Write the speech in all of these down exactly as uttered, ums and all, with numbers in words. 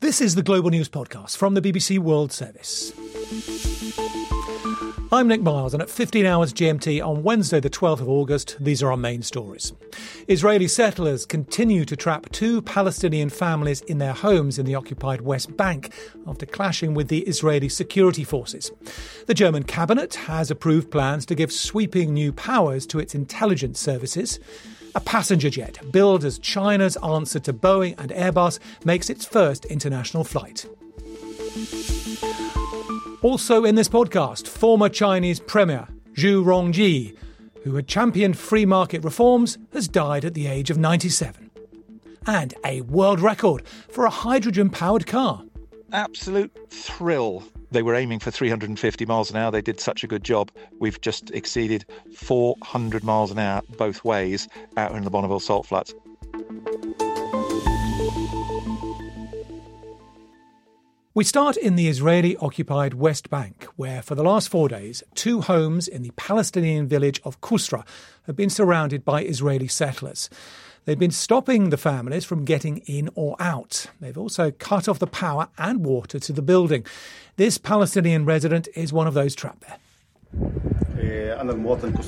This is the Global News Podcast from the B B C World Service. I'm Nick Miles, and at fifteen hours G M T on Wednesday the twelfth of August, these are our main stories. Israeli settlers continue to trap two Palestinian families in their homes in the occupied West Bank after clashing with the Israeli security forces. The German cabinet has approved plans to give sweeping new powers to its intelligence services. A passenger jet, billed as China's answer to Boeing and Airbus, makes its first international flight. Also in this podcast, former Chinese Premier Zhu Rongji, who had championed free market reforms, has died at the age of ninety-seven. And a world record for a hydrogen-powered car. Absolute thrill. They were aiming for three hundred fifty miles an hour. They did such a good job. We've just exceeded four hundred miles an hour both ways out in the Bonneville Salt Flats. We start in the Israeli-occupied West Bank, where for the last four days, two homes in the Palestinian village of Qusra have been surrounded by Israeli settlers. They've been stopping the families from getting in or out. They've also cut off the power and water to the building. This Palestinian resident is one of those trapped there. I am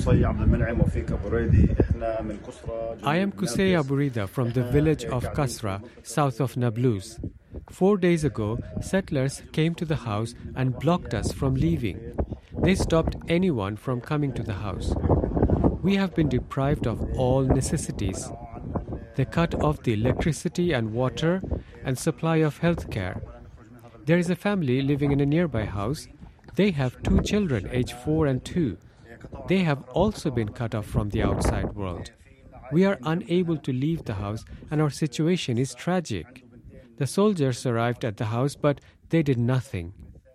Qusay Aburida from the village of Qasra, south of Nablus. Four days ago, settlers came to the house and blocked us from leaving. They stopped anyone from coming to the house. We have been deprived of all necessities. They cut off the electricity and water and supply of health care. There is a family living in a nearby house. They have two children, aged four and two. They have also been cut off from the outside world. We are unable to leave the house, and our situation is tragic. The soldiers arrived at the house, but they did nothing.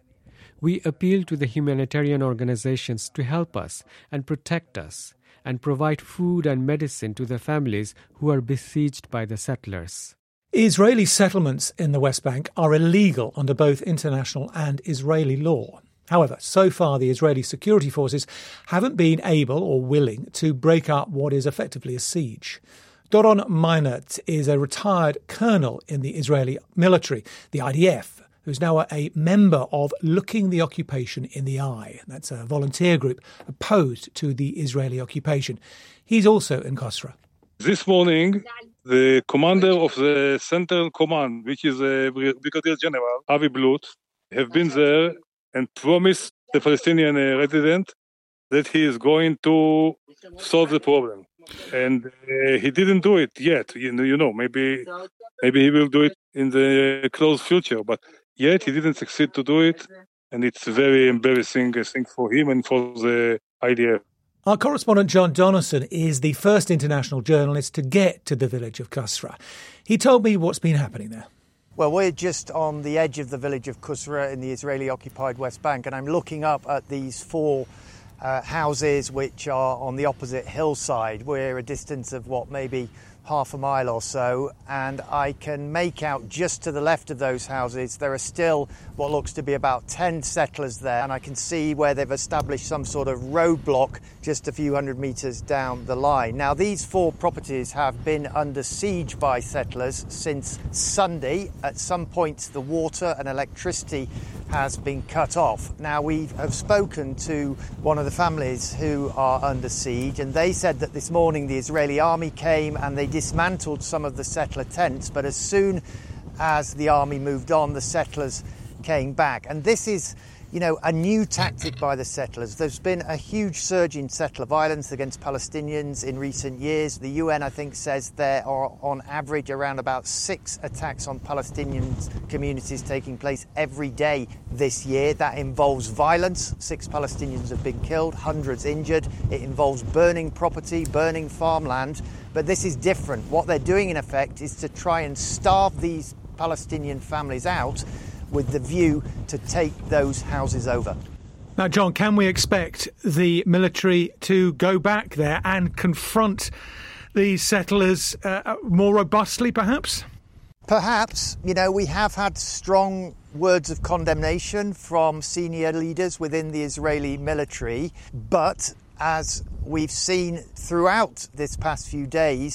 We appeal to the humanitarian organizations to help us and protect us, and provide food and medicine to the families who are besieged by the settlers. Israeli settlements in the West Bank are illegal under both international and Israeli law. However, so far the Israeli security forces haven't been able or willing to break up what is effectively a siege. Doron Meinert is a retired colonel in the Israeli military, the I D F, who's now a member of Looking the Occupation in the Eye. That's a volunteer group opposed to the Israeli occupation. He's also in Qusra. This morning, the commander of the Central Command, which is a Brigadier General, Avi Blut, have been there and promised the Palestinian resident that he is going to solve the problem. And uh, he didn't do it yet. You know, you know, maybe maybe he will do it in the close future. But yet he didn't succeed to do it. And it's very embarrassing, I think, for him and for the I D F. Our correspondent John Donaldson is the first international journalist to get to the village of Qusra. He told me what's been happening there. Well, we're just on the edge of the village of Qusra in the Israeli-occupied West Bank, and I'm looking up at these four uh, houses which are on the opposite hillside. We're a distance of, what, maybe half a mile or so, and I can make out just to the left of those houses there are still what looks to be about ten settlers there, and I can see where they've established some sort of roadblock just a few hundred metres down the line. Now, these four properties have been under siege by settlers since Sunday. At some points the water and electricity has been cut off. Now, we have spoken to one of the families who are under siege, and they said that this morning the Israeli army came and they dismantled some of the settler tents, but as soon as the army moved on, the settlers came back. And this is, you know, a new tactic by the settlers. There's been a huge surge in settler violence against Palestinians in recent years. The U N, I think, says there are on average around about six attacks on Palestinian communities taking place every day this year. That involves violence. Six Palestinians have been killed, hundreds injured. It involves burning property, burning farmland. But this is different. What they're doing, in effect, is to try and starve these Palestinian families out with the view to take those houses over. Now, John, can we expect the military to go back there and confront these settlers uh, more robustly, perhaps? Perhaps. You know, we have had strong words of condemnation from senior leaders within the Israeli military, but as we've seen throughout this past few days,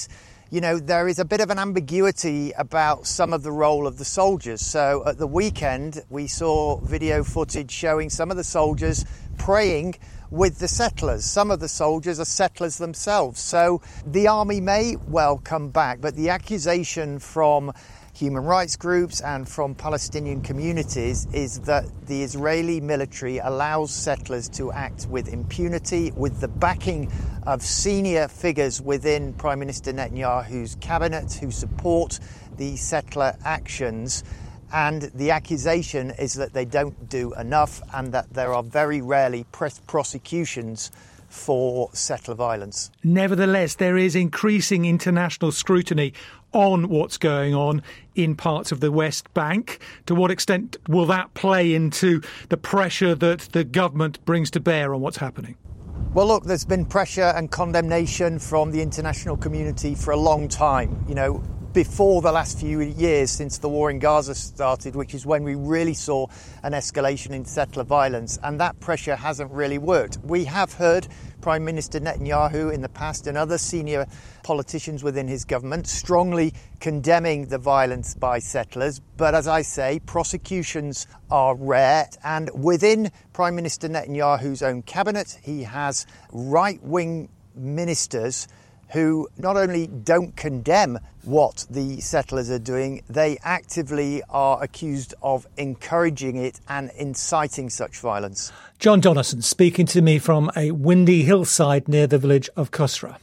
you know, there is a bit of an ambiguity about some of the role of the soldiers. So at the weekend, we saw video footage showing some of the soldiers praying with the settlers. Some of the soldiers are settlers themselves. So the army may well come back, but the accusation from human rights groups and from Palestinian communities is that the Israeli military allows settlers to act with impunity, with the backing of senior figures within Prime Minister Netanyahu's cabinet who support the settler actions. And the accusation is that they don't do enough and that there are very rarely press prosecutions for settler violence. Nevertheless, there is increasing international scrutiny on what's going on in parts of the West Bank. To what extent will that play into the pressure that the government brings to bear on what's happening? Well, look, there's been pressure and condemnation from the international community for a long time. You know, before the last few years since the war in Gaza started, which is when we really saw an escalation in settler violence, and that pressure hasn't really worked. We have heard Prime Minister Netanyahu in the past and other senior politicians within his government strongly condemning the violence by settlers. But as I say, prosecutions are rare. And within Prime Minister Netanyahu's own cabinet, he has right-wing ministers who not only don't condemn what the settlers are doing, they actively are accused of encouraging it and inciting such violence. John Donaldson speaking to me from a windy hillside near the village of Kusra.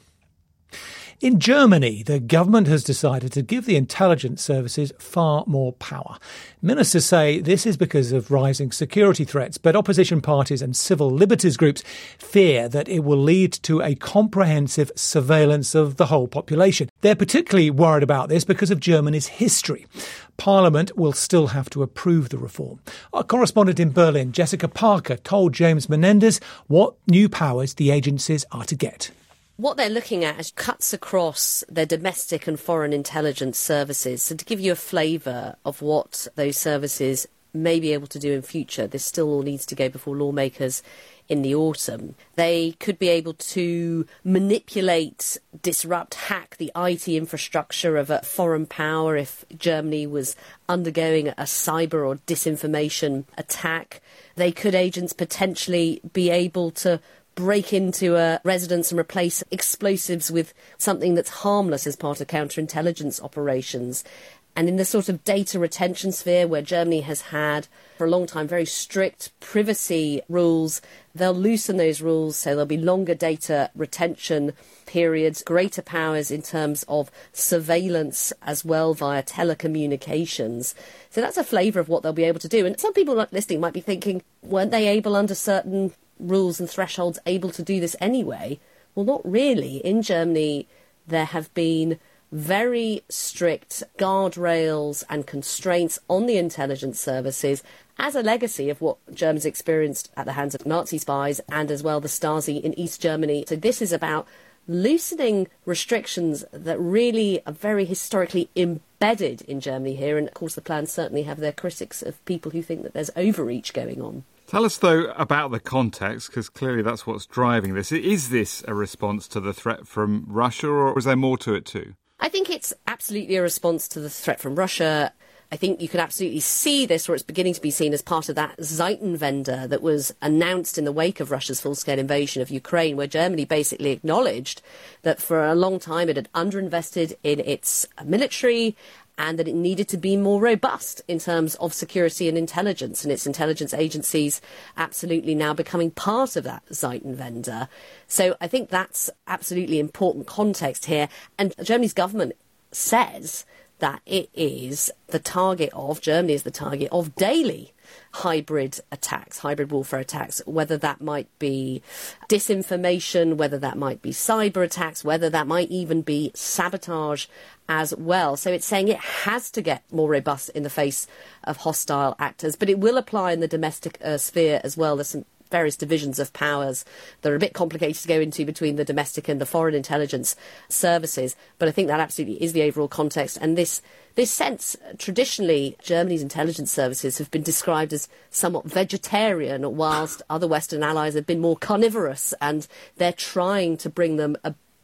In Germany, the government has decided to give the intelligence services far more power. Ministers say this is because of rising security threats, but opposition parties and civil liberties groups fear that it will lead to a comprehensive surveillance of the whole population. They're particularly worried about this because of Germany's history. Parliament will still have to approve the reform. Our correspondent in Berlin, Jessica Parker, told James Menendez what new powers the agencies are to get. What they're looking at is cuts across their domestic and foreign intelligence services. So to give you a flavour of what those services may be able to do in future, this still all needs to go before lawmakers in the autumn. They could be able to manipulate, disrupt, hack the I T infrastructure of a foreign power if Germany was undergoing a cyber or disinformation attack. They could, agents, potentially be able to break into a residence and replace explosives with something that's harmless as part of counterintelligence operations. And in the sort of data retention sphere where Germany has had for a long time very strict privacy rules, they'll loosen those rules, so there'll be longer data retention periods, greater powers in terms of surveillance as well via telecommunications. So that's a flavour of what they'll be able to do. And some people listening might be thinking, weren't they able under certain rules and thresholds able to do this anyway? Well, not really. In Germany, there have been very strict guardrails and constraints on the intelligence services as a legacy of what Germans experienced at the hands of Nazi spies and as well the Stasi in East Germany. So this is about loosening restrictions that really are very historically embedded in Germany here. And of course, the plans certainly have their critics of people who think that there's overreach going on. Tell us, though, about the context, because clearly that's what's driving this. Is this a response to the threat from Russia, or is there more to it too? I think it's absolutely a response to the threat from Russia. I think you can absolutely see this, or it's beginning to be seen as part of that Zeitenwende that was announced in the wake of Russia's full-scale invasion of Ukraine, where Germany basically acknowledged that for a long time it had underinvested in its military and that it needed to be more robust in terms of security and intelligence, and its intelligence agencies absolutely now becoming part of that Zeitenwende. So I think that's absolutely important context here. And Germany's government says that it is the target of, Germany is the target of daily hybrid attacks, hybrid warfare attacks, whether that might be disinformation, whether that might be cyber attacks, whether that might even be sabotage as well. So it's saying it has to get more robust in the face of hostile actors, but it will apply in the domestic uh, sphere as well. There's some various divisions of powers that are a bit complicated to go into between the domestic and the foreign intelligence services. But I think that absolutely is the overall context. And this this sense, traditionally, Germany's intelligence services have been described as somewhat vegetarian, whilst other Western allies have been more carnivorous, and they're trying to bring them a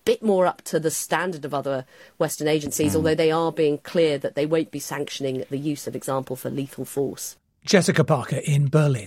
bit more up to the standard of other Western agencies, mm. although they are being clear that they won't be sanctioning the use of example for lethal force. Jessica Parker in Berlin.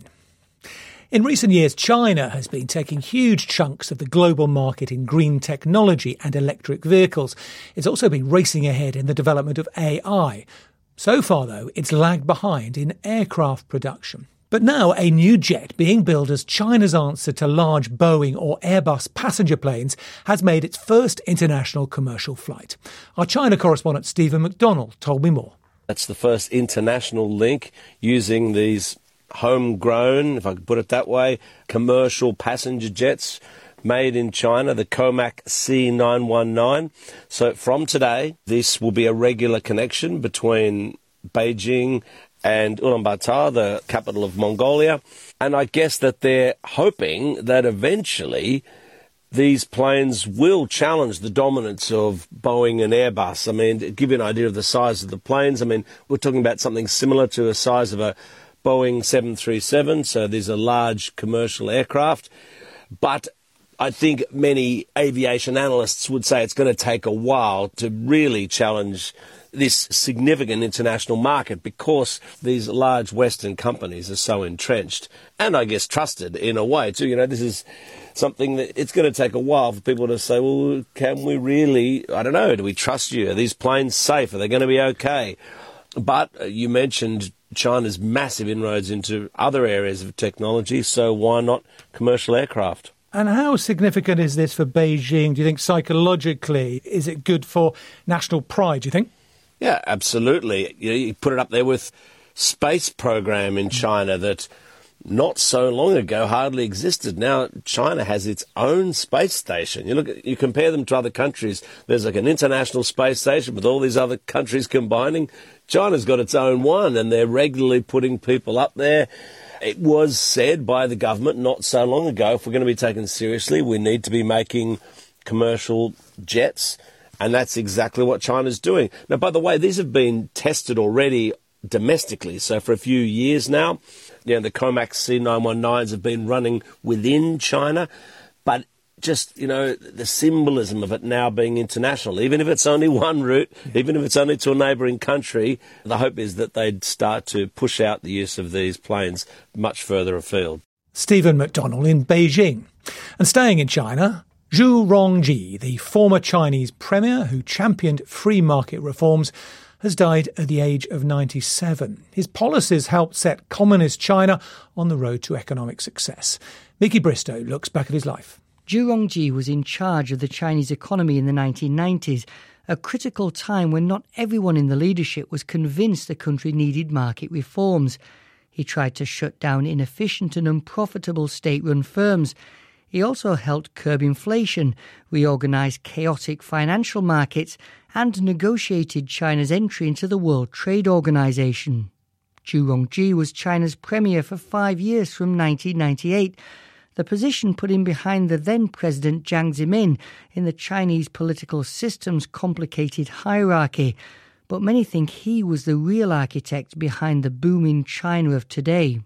In recent years, China has been taking huge chunks of the global market in green technology and electric vehicles. It's also been racing ahead in the development of A I. So far, though, it's lagged behind in aircraft production. But now a new jet being billed as China's answer to large Boeing or Airbus passenger planes has made its first international commercial flight. Our China correspondent Stephen McDonnell told me more. That's the first international link using these homegrown, if I could put it that way, commercial passenger jets made in China, the Comac C nine one nine. So from today, this will be a regular connection between Beijing and Ulaanbaatar, the capital of Mongolia. And I guess that they're hoping that eventually these planes will challenge the dominance of Boeing and Airbus. I mean, to give you an idea of the size of the planes, I mean, we're talking about something similar to the size of a Boeing seven thirty-seven, so these are large commercial aircraft. But I think many aviation analysts would say it's going to take a while to really challenge this significant international market because these large Western companies are so entrenched and, I guess, trusted in a way too. You know, this is something that it's going to take a while for people to say, well, can we really, I don't know, do we trust you? Are these planes safe? Are they going to be okay? But uh, you mentioned China's massive inroads into other areas of technology, so why not commercial aircraft? And how significant is this for Beijing? Do you think psychologically, is it good for national pride, do you think? Yeah, absolutely. You, you put it up there with space program in China that not so long ago hardly existed. Now China has its own space station. You look at, you compare them to other countries. There's like an international space station with all these other countries combining. China's got its own one, and they're regularly putting people up there. It was said by the government not so long ago, if we're going to be taken seriously, we need to be making commercial jets, and that's exactly what China's doing. Now, by the way, these have been tested already domestically, so for a few years now. You know, the Comac C nine one nines have been running within China, but just, you know, the symbolism of it now being international, even if it's only one route, even if it's only to a neighbouring country, the hope is that they'd start to push out the use of these planes much further afield. Stephen McDonnell in Beijing. And staying in China, Zhu Rongji, the former Chinese premier who championed free market reforms, has died at the age of ninety-seven. His policies helped set communist China on the road to economic success. Mickey Bristow looks back at his life. Zhu Rongji was in charge of the Chinese economy in the nineteen nineties, a critical time when not everyone in the leadership was convinced the country needed market reforms. He tried to shut down inefficient and unprofitable state-run firms. He also helped curb inflation, reorganise chaotic financial markets, and negotiated China's entry into the World Trade Organization. Zhu Rongji was China's premier for five years from nineteen ninety-eight. The position put him behind the then-President Jiang Zemin in the Chinese political system's complicated hierarchy, but many think he was the real architect behind the booming China of today.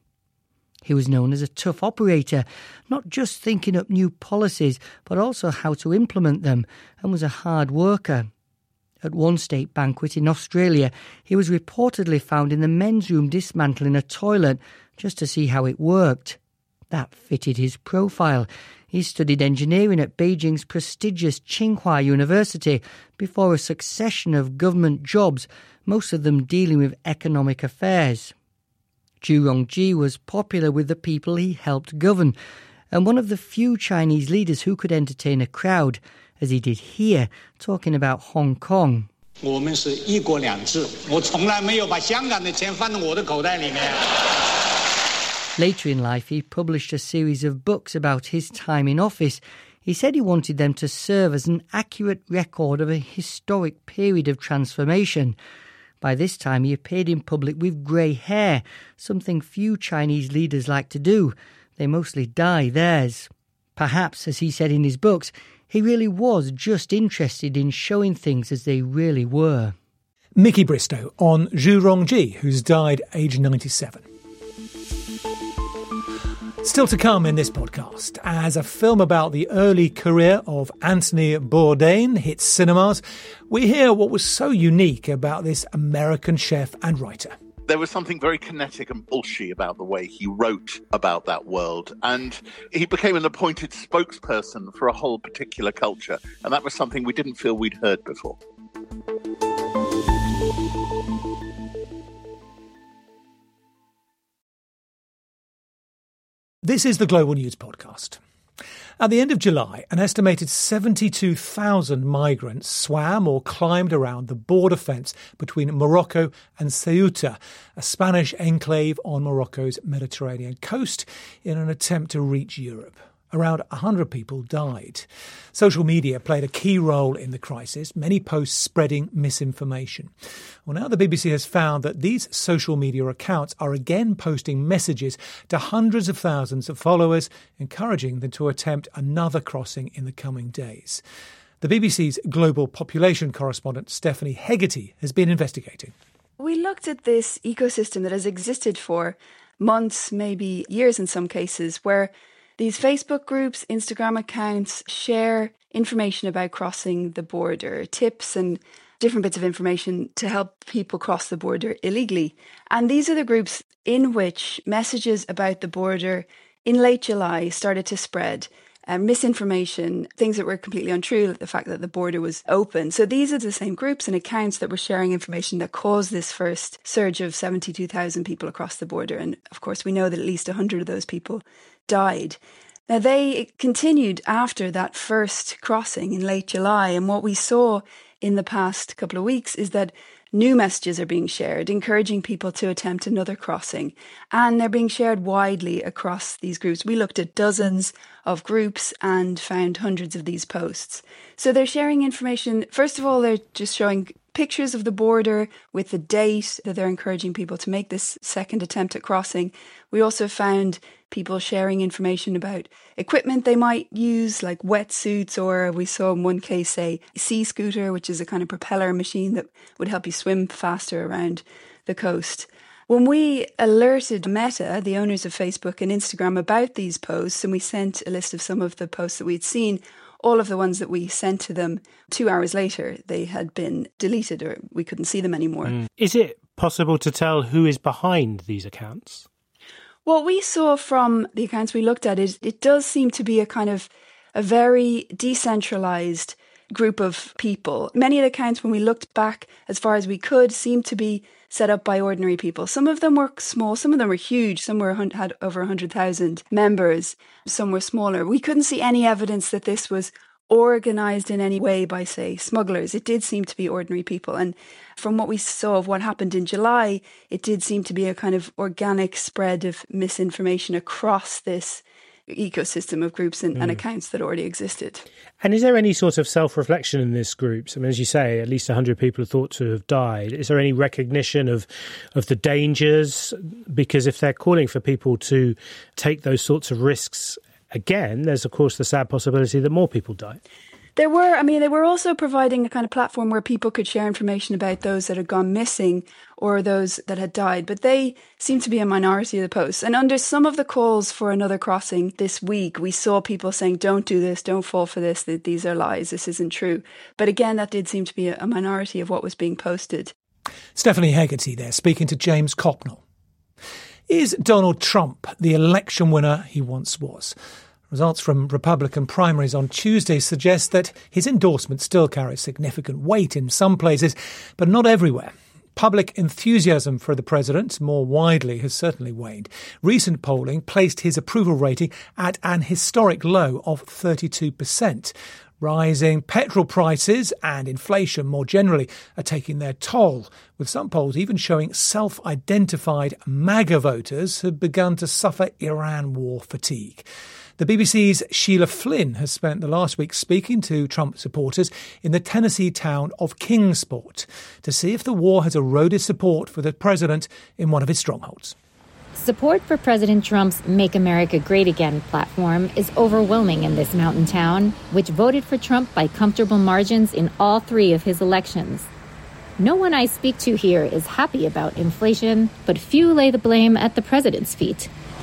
He was known as a tough operator, not just thinking up new policies, but also how to implement them, and was a hard worker. At one state banquet in Australia, he was reportedly found in the men's room dismantling a toilet just to see how it worked. That fitted his profile. He studied engineering at Beijing's prestigious Tsinghua University before a succession of government jobs, most of them dealing with economic affairs. Zhu Rongji was popular with the people he helped govern, and one of the few Chinese leaders who could entertain a crowd, as he did here, talking about Hong Kong. Later in life, he published a series of books about his time in office. He said he wanted them to serve as an accurate record of a historic period of transformation. By this time, he appeared in public with grey hair, something few Chinese leaders like to do. They mostly dye theirs. Perhaps, as he said in his books, he really was just interested in showing things as they really were. Mickey Bristow on Zhu Rongji, who's died aged ninety-seven. Still to come in this podcast, as a film about the early career of Anthony Bourdain hits cinemas, we hear what was so unique about this American chef and writer. There was something very kinetic and bullshy about the way he wrote about that world, and he became an appointed spokesperson for a whole particular culture, and that was something we didn't feel we'd heard before. This is the Global News Podcast. At the end of July, an estimated seventy-two thousand migrants swam or climbed around the border fence between Morocco and Ceuta, a Spanish enclave on Morocco's Mediterranean coast, in an attempt to reach Europe. Around one hundred people died. Social media played a key role in the crisis, many posts spreading misinformation. Well, now the B B C has found that these social media accounts are again posting messages to hundreds of thousands of followers, encouraging them to attempt another crossing in the coming days. The B B C's global population correspondent Stephanie Hegarty has been investigating. We looked at this ecosystem that has existed for months, maybe years in some cases, where these Facebook groups, Instagram accounts share information about crossing the border, tips and different bits of information to help people cross the border illegally. And these are the groups in which messages about the border in late July started to spread. Uh, misinformation, things that were completely untrue, like the fact that the border was open. So these are the same groups and accounts that were sharing information that caused this first surge of seventy-two thousand people across the border. And of course, we know that at least one hundred of those people died. Now, they continued after that first crossing in late July. And what we saw in the past couple of weeks is that new messages are being shared, encouraging people to attempt another crossing. And they're being shared widely across these groups. We looked at dozens of groups and found hundreds of these posts. So they're sharing information. First of all, they're just showing pictures of the border with the date that they're encouraging people to make this second attempt at crossing. We also found people sharing information about equipment they might use, like wetsuits, or we saw in one case a sea scooter, which is a kind of propeller machine that would help you swim faster around the coast. When we alerted Meta, the owners of Facebook and Instagram, about these posts, and we sent a list of some of the posts that we'd seen, all of the ones that we sent to them, two hours later, they had been deleted or we couldn't see them anymore. Mm. Is it possible to tell who is behind these accounts? What we saw from the accounts we looked at is it does seem to be a kind of a very decentralized group of people. Many of the accounts, when we looked back as far as we could, seemed to be set up by ordinary people. Some of them were small, some of them were huge, some were had over one hundred thousand members, some were smaller. We couldn't see any evidence that this was organised in any way by, say, smugglers. It did seem to be ordinary people. And from what we saw of what happened in July, it did seem to be a kind of organic spread of misinformation across this ecosystem of groups and, mm. and accounts that already existed. And is there any sort of self-reflection in these groups? I mean, as you say, at least one hundred people are thought to have died. Is there any recognition of of the dangers? Because if they're calling for people to take those sorts of risks again, there's, of course, the sad possibility that more people die. There were, I mean, they were also providing a kind of platform where people could share information about those that had gone missing or those that had died, but they seem to be a minority of the posts. And under some of the calls for another crossing this week, we saw people saying, don't do this, don't fall for this, that these are lies, this isn't true. But again, that did seem to be a minority of what was being posted. Stephanie Hegarty there, speaking to James Copnell. Is Donald Trump the election winner he once was? Results from Republican primaries on Tuesday suggest that his endorsement still carries significant weight in some places, but not everywhere. Public enthusiasm for the president more widely has certainly waned. Recent polling placed his approval rating at an historic low of thirty-two percent. Rising petrol prices and inflation more generally are taking their toll, with some polls even showing self-identified MAGA voters have begun to suffer Iran war fatigue. The B B C's Sheila Flynn has spent the last week speaking to Trump supporters in the Tennessee town of Kingsport to see if the war has eroded support for the president in one of his strongholds. Support for President Trump's Make America Great Again platform is overwhelming in this mountain town, which voted for Trump by comfortable margins in all three of his elections. No one I speak to here is happy about inflation, but few lay the blame at the president's feet.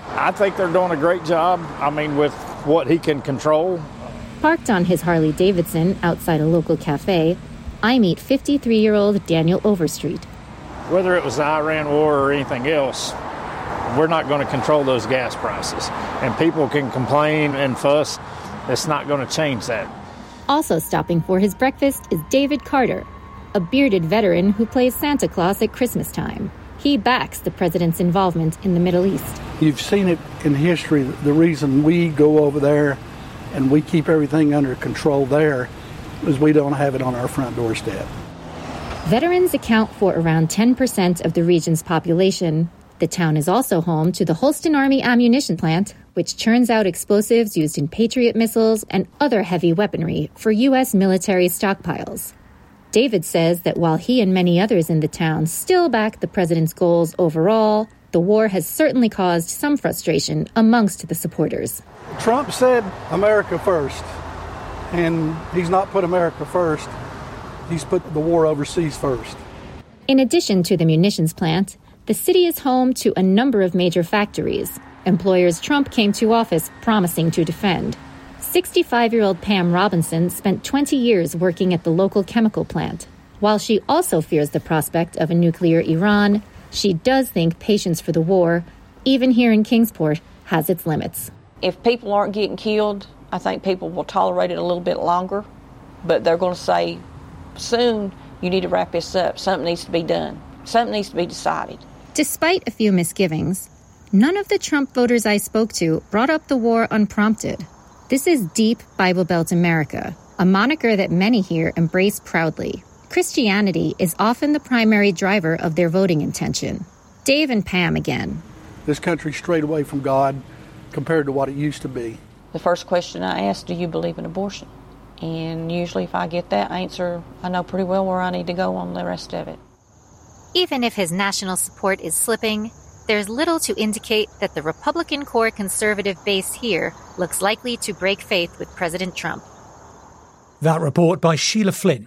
I think they're doing a great job, I mean, with what he can control. Parked on his Harley-Davidson outside a local cafe, I meet fifty-three-year-old Daniel Overstreet. Whether it was the Iran war or anything else, we're not going to control those gas prices. And people can complain and fuss. It's not going to change that. Also stopping for his breakfast is David Carter, a bearded veteran who plays Santa Claus at Christmas time. He backs the president's involvement in the Middle East. You've seen it in history. The reason we go over there and we keep everything under control there is we don't have it on our front doorstep. Veterans account for around ten percent of the region's population. The town is also home to the Holston Army Ammunition Plant, which churns out explosives used in Patriot missiles and other heavy weaponry for U S military stockpiles. David says that while he and many others in the town still back the president's goals overall, the war has certainly caused some frustration amongst the supporters. Trump said America first, and he's not put America first. He's put the war overseas first. In addition to the munitions plant, the city is home to a number of major factories, employers Trump came to office promising to defend. sixty-five-year-old Pam Robinson spent twenty years working at the local chemical plant. While she also fears the prospect of a nuclear Iran, she does think patience for the war, even here in Kingsport, has its limits. If people aren't getting killed, I think people will tolerate it a little bit longer, but they're going to say, soon, you need to wrap this up. Something needs to be done. Something needs to be decided. Despite a few misgivings, none of the Trump voters I spoke to brought up the war unprompted. This is Deep Bible Belt America, a moniker that many here embrace proudly. Christianity is often the primary driver of their voting intention. Dave and Pam again. This country strayed away from God compared to what it used to be. The first question I ask, do you believe in abortion? And usually if I get that answer, I know pretty well where I need to go on the rest of it. Even if his national support is slipping, there's little to indicate that the Republican core conservative base here looks likely to break faith with President Trump. That report by Sheila Flynn.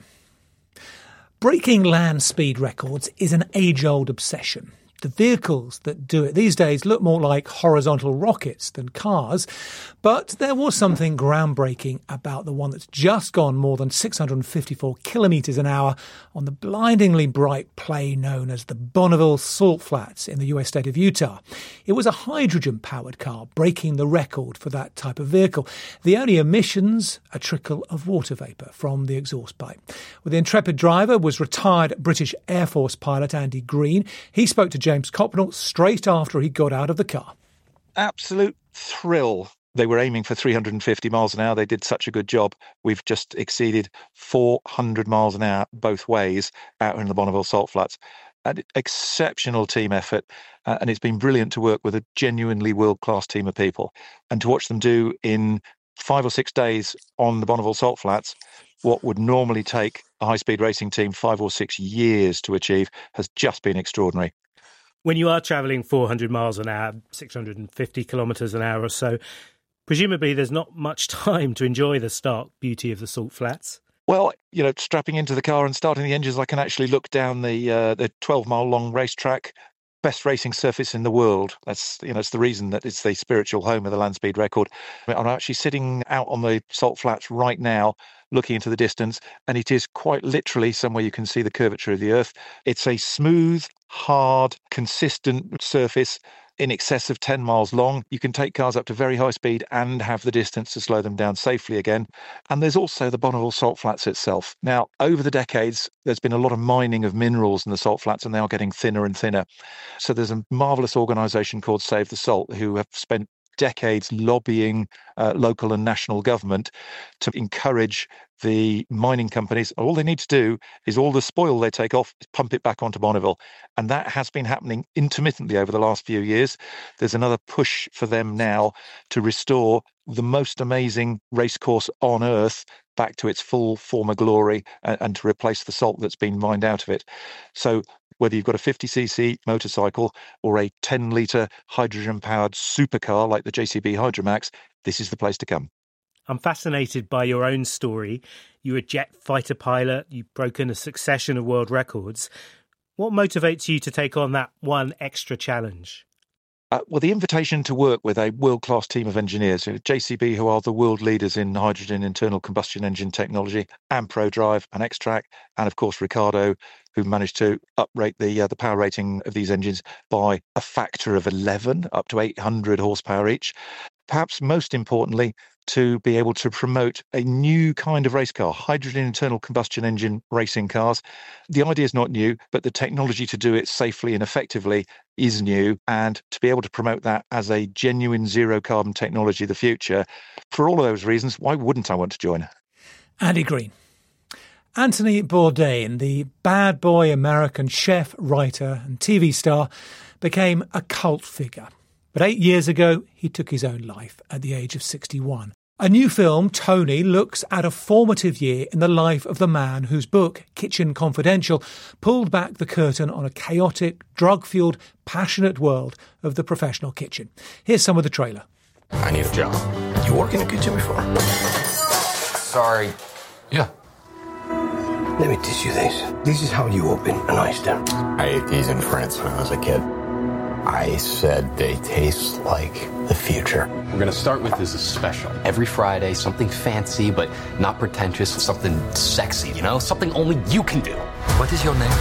Breaking land speed records is an age-old obsession. The vehicles that do it these days look more like horizontal rockets than cars, but there was something groundbreaking about the one that's just gone more than six hundred fifty-four kilometres an hour on the blindingly bright plain known as the Bonneville Salt Flats in the U S state of Utah. It was a hydrogen-powered car breaking the record for that type of vehicle. The only emissions, a trickle of water vapour from the exhaust pipe. Well, the intrepid driver was retired British Air Force pilot Andy Green. He spoke to James Copnell straight after he got out of the car. Absolute thrill. They were aiming for three hundred fifty miles an hour. They did such a good job. We've just exceeded four hundred miles an hour both ways out in the Bonneville Salt Flats. An exceptional team effort, uh, and it's been brilliant to work with a genuinely world-class team of people. And to watch them do in five or six days on the Bonneville Salt Flats what would normally take a high-speed racing team five or six years to achieve has just been extraordinary. When you are travelling four hundred miles an hour, six hundred fifty kilometres an hour or so, presumably there's not much time to enjoy the stark beauty of the Salt Flats. Well, you know, strapping into the car and starting the engines, I can actually look down the uh, the twelve-mile long racetrack, best racing surface in the world. That's, you know, it's the reason that it's the spiritual home of the land speed record. I mean, I'm actually sitting out on the Salt Flats right now, looking into the distance, and it is quite literally somewhere you can see the curvature of the earth. It's a smooth, hard, consistent surface in excess of ten miles long. You can take cars up to very high speed and have the distance to slow them down safely again. And there's also the Bonneville Salt Flats itself. Now, over the decades, there's been a lot of mining of minerals in the Salt Flats, and they are getting thinner and thinner. So there's a marvellous organisation called Save the Salt who have spent decades lobbying uh, local and national government to encourage the mining companies. All they need to do is all the spoil they take off, is pump it back onto Bonneville. And that has been happening intermittently over the last few years. There's another push for them now to restore the most amazing racecourse on earth back to its full former glory and, and to replace the salt that's been mined out of it. So whether you've got a fifty c c motorcycle or a ten litre hydrogen-powered supercar like the J C B Hydromax, this is the place to come. I'm fascinated by your own story. You're a jet fighter pilot. You've broken a succession of world records. What motivates you to take on that one extra challenge? Uh, well, the invitation to work with a world-class team of engineers, J C B, who are the world leaders in hydrogen internal combustion engine technology, and ProDrive and X-Track, and of course Ricardo, who managed to uprate the uh, the power rating of these engines by a factor of eleven, up to eight hundred horsepower each. Perhaps most importantly, to be able to promote a new kind of race car, hydrogen internal combustion engine racing cars. The idea is not new, but the technology to do it safely and effectively is new. And to be able to promote that as a genuine zero carbon technology of the future, for all of those reasons, why wouldn't I want to join? Andy Green. Anthony Bourdain, the bad boy American chef, writer and T V star, became a cult figure. But eight years ago, he took his own life at the age of sixty-one. A new film, Tony, looks at a formative year in the life of the man whose book, Kitchen Confidential, pulled back the curtain on a chaotic, drug-fuelled, passionate world of the professional kitchen. Here's some of the trailer. I need a job. You worked in a kitchen before? Sorry. Yeah. Let me teach you this. This is how you open an oyster. I ate these in France when I was a kid. I said they taste like the future. We're going to start with this as a special. Every Friday, something fancy but not pretentious, something sexy, you know? Something only you can do. What is your name?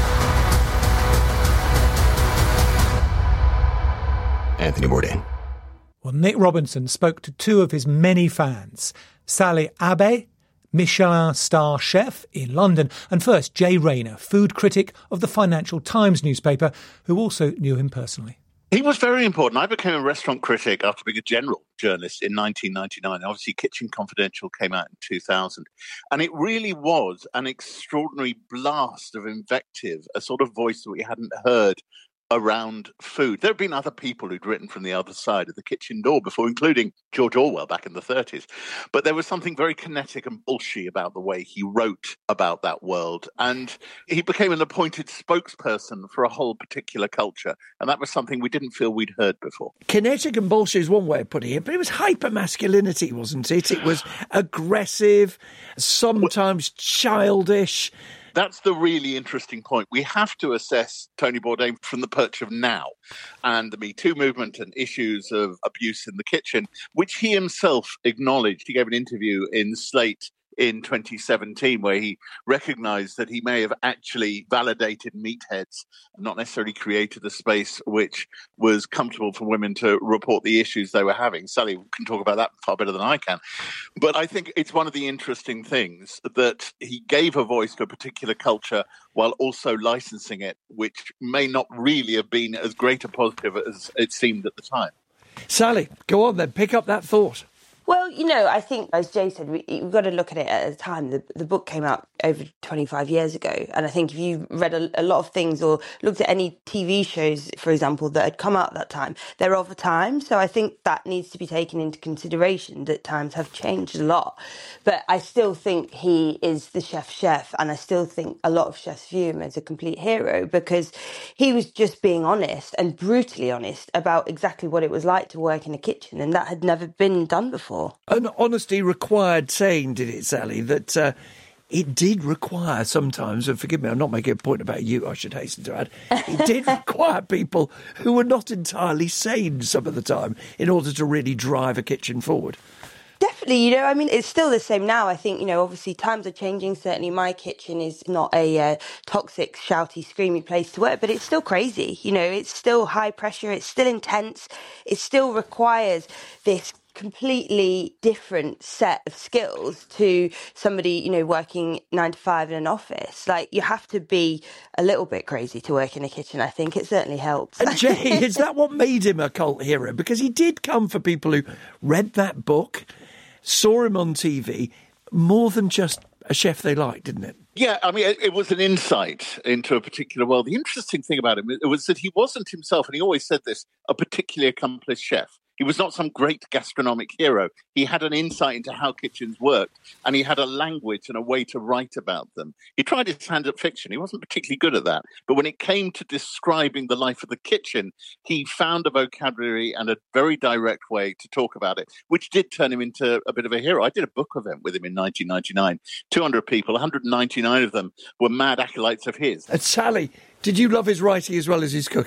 Anthony Bourdain. Well, Nick Robinson spoke to two of his many fans, Sally Abbey, Michelin star chef in London, and first Jay Rayner, food critic of the Financial Times newspaper, who also knew him personally. He was very important. I became a restaurant critic after being a general journalist in nineteen ninety-nine. Obviously, Kitchen Confidential came out in two thousand. And it really was an extraordinary blast of invective, a sort of voice that we hadn't heard around food. There have been other people who'd written from the other side of the kitchen door before, including George Orwell back in the thirties. But there was something very kinetic and bullshy about the way he wrote about that world. And he became an appointed spokesperson for a whole particular culture. And that was something we didn't feel we'd heard before. Kinetic and bullshy is one way of putting it, but it was hyper-masculinity, wasn't it? It was aggressive, sometimes childish. That's the really interesting point. We have to assess Tony Bourdain from the perch of now and the Me Too movement and issues of abuse in the kitchen, which he himself acknowledged. He gave an interview in Slate in twenty seventeen where he recognised that he may have actually validated meatheads and not necessarily created a space which was comfortable for women to report the issues they were having. Sally can talk about that far better than I can. But I think it's one of the interesting things that he gave a voice to a particular culture while also licensing it, which may not really have been as great a positive as it seemed at the time. Sally, go on then, pick up that thought. Well, you know, I think, as Jay said, we, we've got to look at it at a time. The, the book came out over twenty-five years ago. And I think if you read a, a lot of things or looked at any T V shows, for example, that had come out at that time, they're of a time. So I think that needs to be taken into consideration, that times have changed a lot. But I still think he is the chef chef. And I still think a lot of chefs view him as a complete hero because he was just being honest and brutally honest about exactly what it was like to work in a kitchen. And that had never been done before. And honesty required saying, did it, Sally, that uh, it did require sometimes, and forgive me, I'm not making a point about you, I should hasten to add, it did require people who were not entirely sane some of the time in order to really drive a kitchen forward. Definitely, you know, I mean, it's still the same now. I think, you know, obviously times are changing. Certainly my kitchen is not a uh, toxic, shouty, screamy place to work, but it's still crazy. You know, it's still high pressure. It's still intense. It still requires this completely different set of skills to somebody, you know, working nine to five in an office. Like, you have to be a little bit crazy to work in a kitchen. I think it certainly helps. And Jay, is that what made him a cult hero? Because he did come for people who read that book, saw him on T V, more than just a chef they liked, didn't it? Yeah, I mean, it, it was an insight into a particular world. The interesting thing about him was that he wasn't himself, and he always said this, a particularly accomplished chef. He was not some great gastronomic hero. He had an insight into how kitchens worked, and he had a language and a way to write about them. He tried his hand at fiction. He wasn't particularly good at that. But when it came to describing the life of the kitchen, he found a vocabulary and a very direct way to talk about it, which did turn him into a bit of a hero. I did a book event with him in nineteen ninety-nine. two hundred people, one hundred ninety-nine of them were mad acolytes of his. And Sally, did you love his writing as well as his cooking?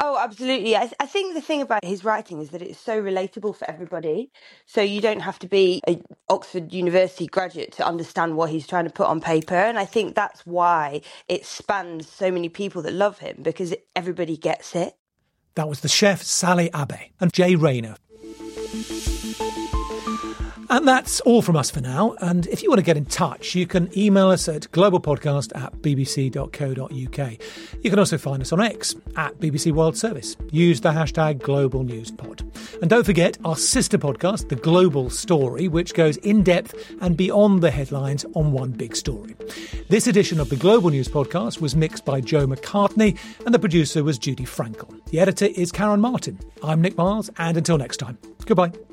Oh, absolutely. I, th- I think the thing about his writing is that it's so relatable for everybody. So you don't have to be an Oxford University graduate to understand what he's trying to put on paper. And I think that's why it spans so many people that love him, because everybody gets it. That was the chef Sally Abbey and Jay Rayner. And that's all from us for now. And if you want to get in touch, you can email us at globalpodcast at bbc dot co dot uk. You can also find us on X at B B C World Service. Use the hashtag GlobalNewsPod. And don't forget our sister podcast, The Global Story, which goes in depth and beyond the headlines on one big story. This edition of the Global News Podcast was mixed by Joe McCartney and the producer was Judy Frankel. The editor is Karen Martin. I'm Nick Miles, and until next time, goodbye.